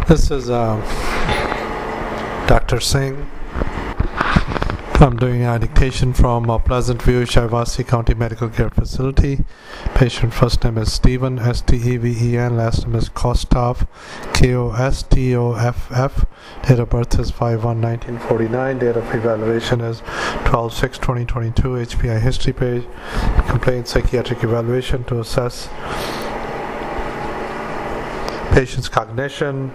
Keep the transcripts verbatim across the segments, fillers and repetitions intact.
This is uh, Doctor Singh. I'm doing a dictation from uh, Pleasant View, Shaivasi County Medical Care Facility. Patient first name is Stephen, S T E V E N. Last name is Kostoff, K O S T O F F. Date of birth is five one nineteen forty-nine. Date of evaluation is twelve six twenty twenty-two. H P I history page. Complaint psychiatric evaluation to assess patient's cognition.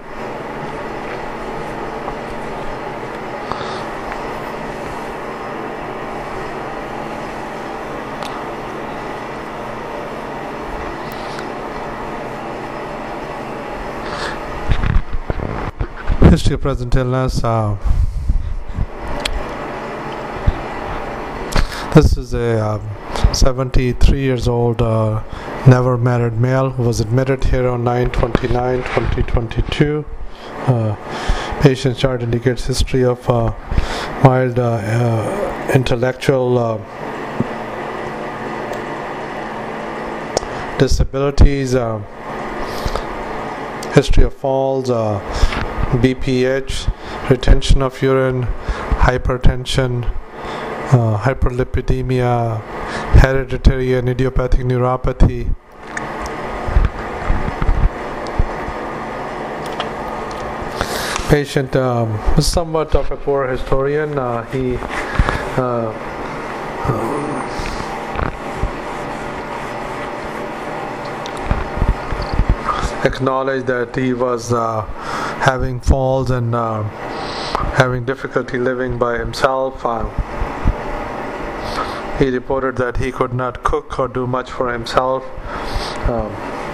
History of present illness. Uh, this is a uh, seventy-three years old uh, never married male who was admitted here on nine twenty-nine twenty twenty-two. Uh, patient chart indicates history of uh, mild uh, uh, intellectual uh, disabilities, uh, history of falls, uh, B P H, retention of urine, hypertension, uh, hyperlipidemia, hereditary and idiopathic neuropathy. Patient um, is somewhat of a poor historian. Uh, he uh, acknowledged that he was uh, having falls and uh, having difficulty living by himself. Uh, he reported that he could not cook or do much for himself. Um,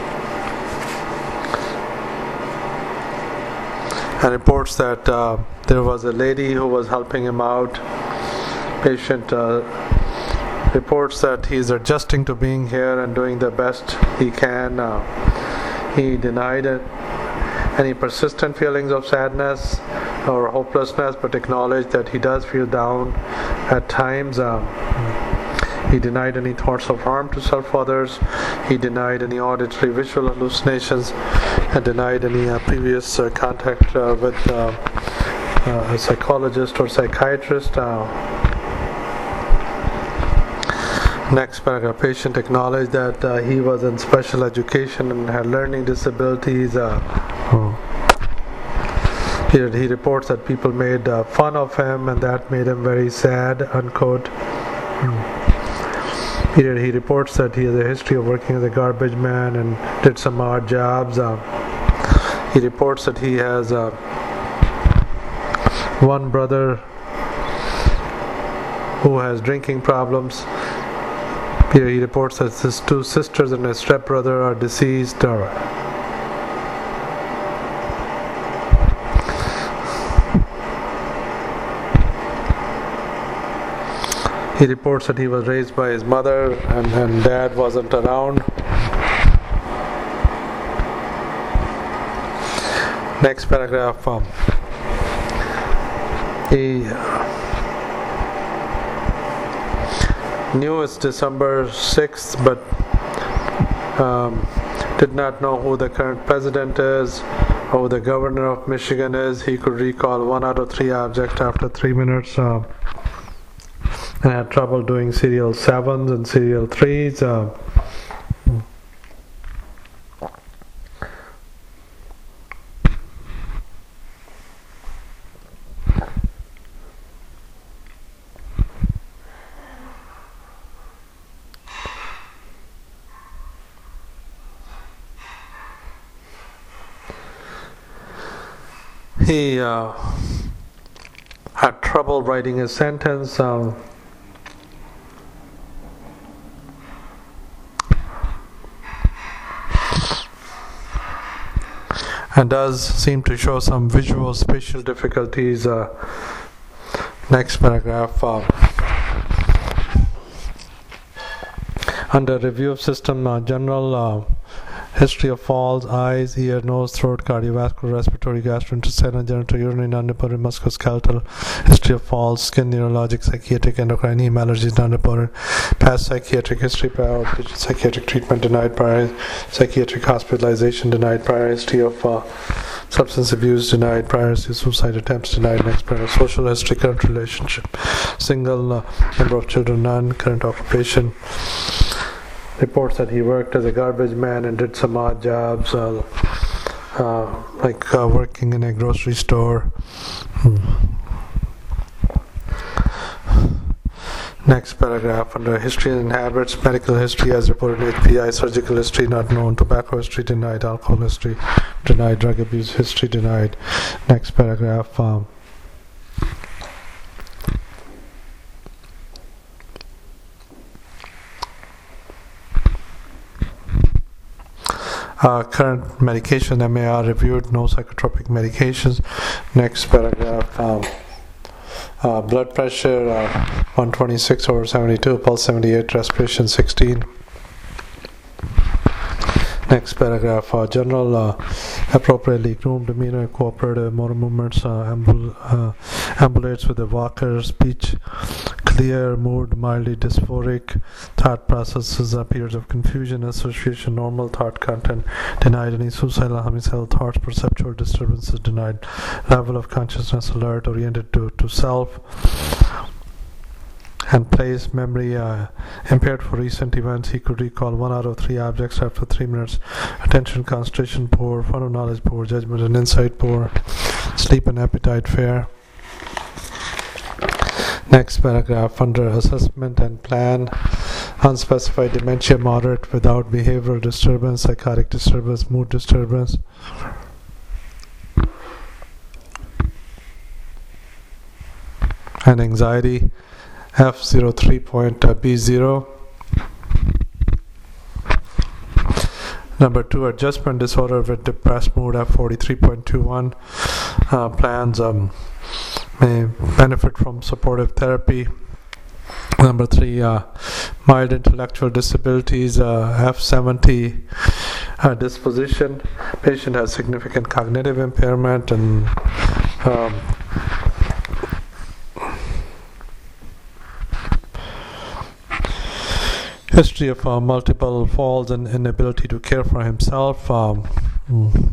and reports that uh, there was a lady who was helping him out. Patient uh, reports that he is adjusting to being here and doing the best he can. Uh, he denied it. Any persistent feelings of sadness or hopelessness, but acknowledged that he does feel down at times. Um, he denied any thoughts of harm to self or others. He denied any auditory visual hallucinations and denied any uh, previous uh, contact uh, with uh, uh, a psychologist or psychiatrist. Uh, Next paragraph. Patient acknowledged that uh, he was in special education and had learning disabilities. Uh, oh. he, he reports that people made uh, fun of him and that made him very sad, unquote. Hmm. He, he reports that he has a history of working as a garbage man and did some odd jobs. Uh, he reports that he has uh, one brother who has drinking problems. Here he reports that his two sisters and his stepbrother are deceased. Or he reports that he was raised by his mother and, and dad wasn't around. Next paragraph. Um, he knew it's December sixth, but um, did not know who the current president is or who the governor of Michigan is. He could recall one out of three objects after three minutes uh, and had trouble doing serial sevens and serial threes. Uh, He uh, had trouble writing a sentence. Um, and does seem to show some visual spatial difficulties. Uh, next paragraph. Uh, under review of system, uh, general uh, history of falls, eyes, ear, nose, throat, cardiovascular, respiratory, gastrointestinal, genitourinary, non-reported, musculoskeletal, history of falls, skin, neurologic, psychiatric, endocrine, heme allergies, non-reported, past psychiatric history, prior psychiatric treatment denied, prior psychiatric hospitalization denied, prior history of uh, Substance abuse denied. Prior suicide attempts denied. Next paragraph. Social history, current relationship. Single, uh, number of children none. Current occupation. Reports that he worked as a garbage man and did some odd jobs, uh, uh, like uh, working in a grocery store. Hmm. Next paragraph, under history and habits, medical history as reported H P I, surgical history not known, tobacco history denied, alcohol history denied, drug abuse history denied. Next paragraph, um, uh, current medication, M A R reviewed, no psychotropic medications. Next paragraph, um, Uh, blood pressure uh, one twenty-six over seventy-two, pulse seventy-eight, respiration sixteen. Next paragraph, uh, general uh, appropriately groomed demeanor, cooperative motor movements, uh, ambul- uh, ambulates with a walker, speech clear, mood mildly dysphoric, thought processes, uh, periods of confusion, association, normal thought content denied, any suicidal, homicidal thoughts, perceptual disturbances denied, level of consciousness alert, oriented to, to self and place, memory uh, impaired for recent events. He could recall one out of three objects after three minutes. Attention, concentration poor, fun of knowledge poor, judgment and insight poor, sleep and appetite fair. Next paragraph, under assessment and plan, unspecified dementia moderate without behavioral disturbance, psychotic disturbance, mood disturbance. And anxiety, F zero three point B zero. Number two, adjustment disorder with depressed mood, F forty-three point two one. Uh, plans um, may benefit from supportive therapy. Number three, uh, mild intellectual disabilities, uh, F seventy. Uh, disposition, patient has significant cognitive impairment and um, history of uh, multiple falls and inability to care for himself. Um, mm.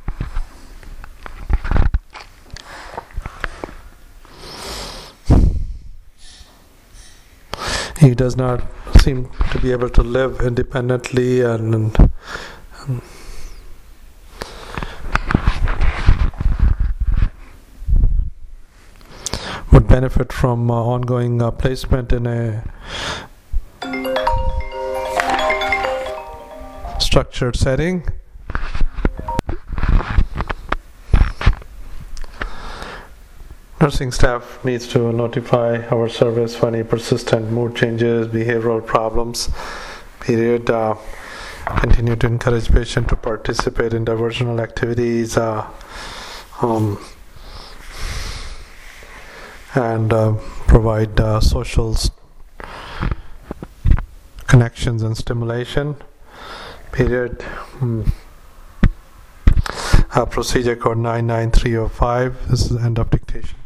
He does not seem to be able to live independently and, and, and would benefit from uh, ongoing uh, placement in a structured setting. Nursing staff needs to notify our service for any persistent mood changes, behavioral problems. Period. Uh, continue to encourage patient to participate in diversional activities uh, um, and uh, provide uh, social st- connections and stimulation. Period. Hmm. Uh, procedure code nine nine three oh five. This is the end of dictation.